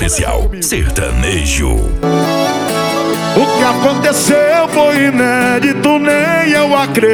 Oficial Sertanejo. O que aconteceu foi inédito, nem eu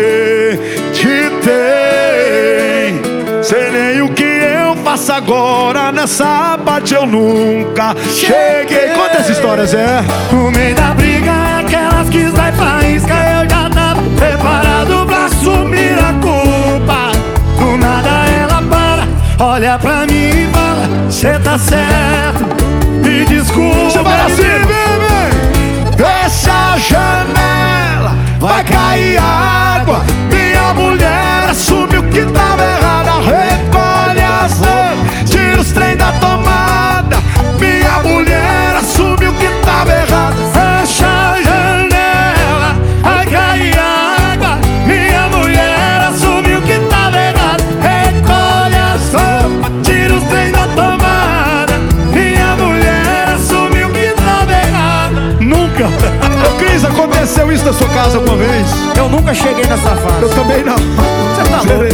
acreditei. Sei nem o que eu faço agora, nessa parte eu nunca cheguei. Conta essa história, Zé. No meio da briga, aquelas que sai faísca, eu já tava preparado pra assumir a culpa. Do nada ela para, olha pra mim e fala: cê tá certo, me desculpa. Você vai assim, bebê. Fecha a janela, vai cair água. Minha mulher assume o que tava errado. Recolhe as mãos, tira os trem da tomada. Minha mulher assume o que tava errado. Fecha a janela, vai cair água. Minha mulher assume o que tava errado. Recolhe as roupas, tira os trem da tomada. Minha mulher assume o que tava errado. Nunca. Ô Cris, aconteceu isso na sua casa uma vez? Eu nunca cheguei nessa fase. Eu também não. Você tá louco?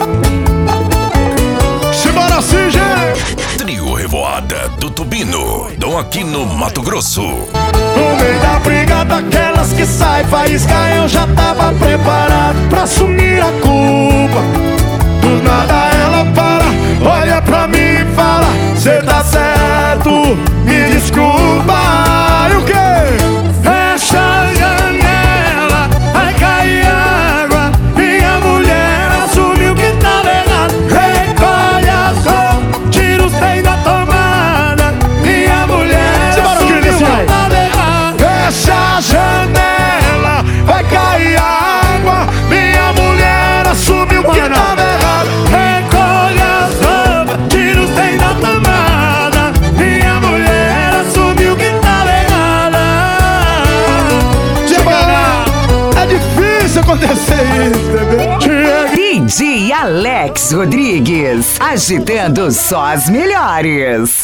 Simbora assim, gente. Trio Revoada do Tubino, Dom Aquino, Mato Grosso. No meio da briga daquelas que sai faísca, eu já tava preparado pra assumir a culpa. Do nada ela para, olha pra mim e fala: cê tá certo, me desculpa. E o quê? Fecha a janela, vai cair água. Minha mulher assume o que tava errado. Recolhe as roupas, tira os trem da tomada. Minha mulher assume o que tava errado. Fecha a janela, vai cair água. Minha mulher assume o que tava errado. Recolhe as roupas, tira os trem da tomada. Minha mulher assume o que tava errado. É difícil acontecer isso, bebê. DJ Alex Rodrigues, agitando só as melhores.